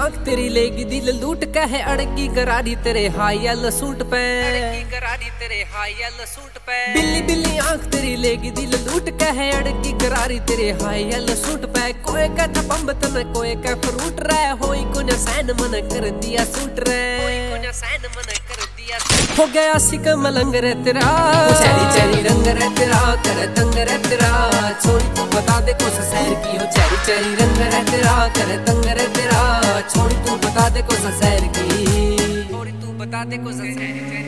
आंख तेरी लेगी दिल लूट का है अड़गी गरारी तेरे हाई येलो सूट पे, गरारी तेरे हाई येलो सूट पे। बिल्ली बिल्ली आंख तेरी लेगी दिल लूट का है अड़गी गरारी तेरे हाई येलो सूट पे। कोई का था पंब तने कोई का फ्रूट रे, होई को न सैन मन कर दिया सूट रे, होई को न सैन मन कर दिया। हो गया सिक मलंग रे तेरा, चेरी चेरी रंग रे तेरा, कर तंग रे तेरा। छोड़ी तू बता दे कौन सा शहर की हो, चेरी चेरी रंग रे तेरा, कर तंग रे तेरा। छोड़ी तू बता दे कौन सा शहर की, छोड़ी तू बता दे कौन सा शहर की।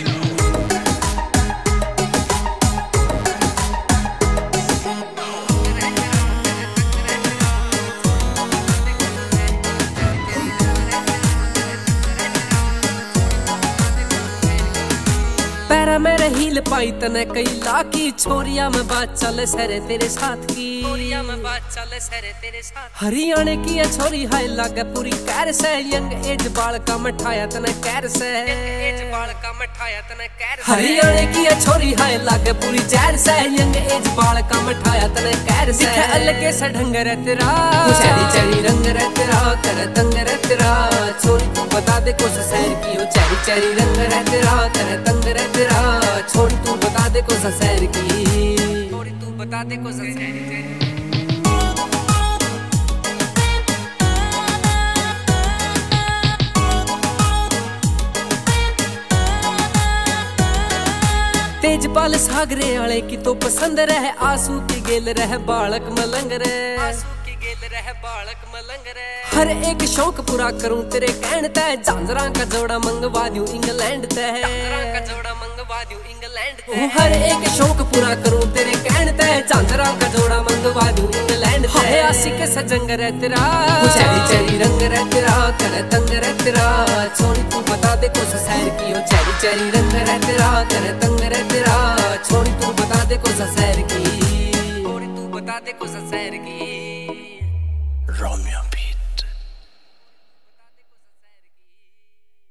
पैरा मेरे हील पाई तने कई लाकी, छोरिया में बात चले सरे तेरे साथ की, छोरिया में बात चले सरे तेरे साथ। हरियाणे की है छोरी हाय लागे पूरी कैर से, यंग एज बाल का मठाया तने कैर से, यंग एज बाल का मठाया तने कैर से। हरियाणे की है छोरी हाय लागे पूरी जैर से, यंग एज बाल का मठाया तने कैर से। दिखे अलग सा ढंग रे तेरा, चेरी चेरी रंग रे तेरा, कर तंग रे तेरा। छोरी तू बता दे कौन सा शहर की हो, चेरी चेरी रंग रे तेरा, कर तंग रे तेरा। छोड़ी तू बता दे कौन सा शहर की, छोड़ी तू बता दे कौन सा शहर की। तेजपाल सागरे आले की तो पसंद रहे, आंसू की गेल रहे बालक मलंग रे, आंसू की गेल रहे बालक मलंग रे। हर एक शौक पूरा करूं तेरे कहने तय, झांझरा का जोड़ा मंगवा दूं इंग्लैंड तय, झांझरा का जोड़ा मंगवा दूं इंग्लैंड तय। हर एक शौक पूरा करूं तेरे कहने तय, झांझरा का जोड़ा मंगवा दूं इंग्लैंड तय। आशिक सजंग रे तेरा, चेरी चेरी रंग रे तेरा, कर तंग रे तेरा। छोड़ी तू बता दे कौन सा शहर की हो, चेरी चेरी रंग रे तेरा, कर तंग रे तेरा। छोड़ी तू बता दे कौन सा शहर की, छोड़ी तू बता दे कौन सा शहर की। Romeo.